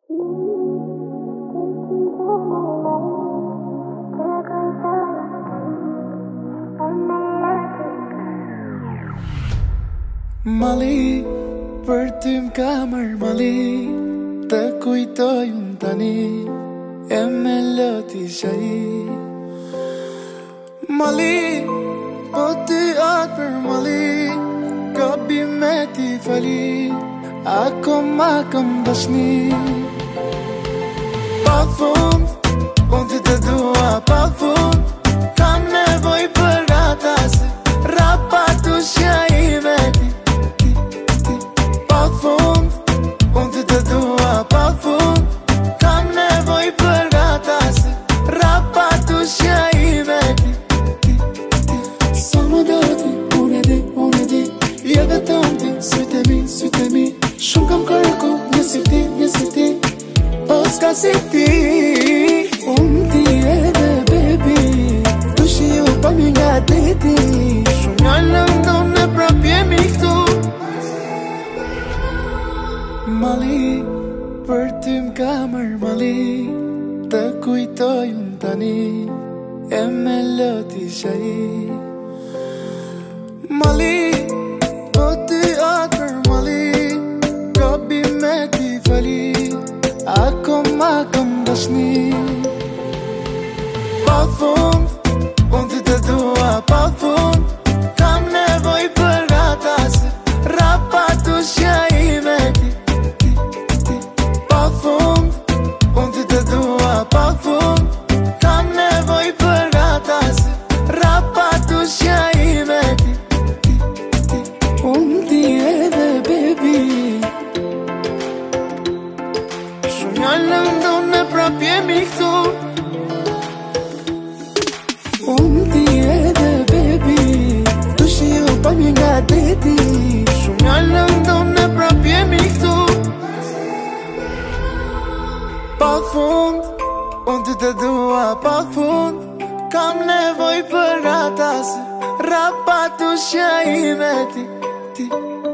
Mali, për ty m'ka marrë mali, të kujtoj unë tani, e me loti shai. Mali, po ty atë për mali, ka bime ti fali, akoma kam dashni. Pa fund, unë ty të dua pa fund, kam nevoj për ata se rapa tu shja i me ti. Pa fund, unë ty të dua pa fund, kam nevoj për ata se rapa tu shja i me ti. Sa më do ti, unë e di, je vetëm ti, sytë e mi, shumë kam kërku, një si ti, po s'ka si ti. Unë ti edhe baby, tu shiu pa mi nga deti, shumë njallëm do në prap jemi këtu. Mali, për ty m'ka marrë mali, të kujtoj unë tani, e me loti shai. Mali, po ty atë për mali, ka bime ti fali, akoma kam dashni. Pa fund, unë ty të dua pa fund, kam nevoj për ata se rapa tu shja i me ti. Pa fund, unë ty të dua pa fund, kam nevoj për ata se rapa tu shja i me ti. Unë ti edhe baby, shumë njallëm do në prap jemi këtu. Unë ti edhe baby, tu shiu pa mi nga deti, shumë njallëm do në prap jemi këtu. Pa fund, unë ty të dua pa fund, kam nevoj për ata se rapa tu shja i me ti.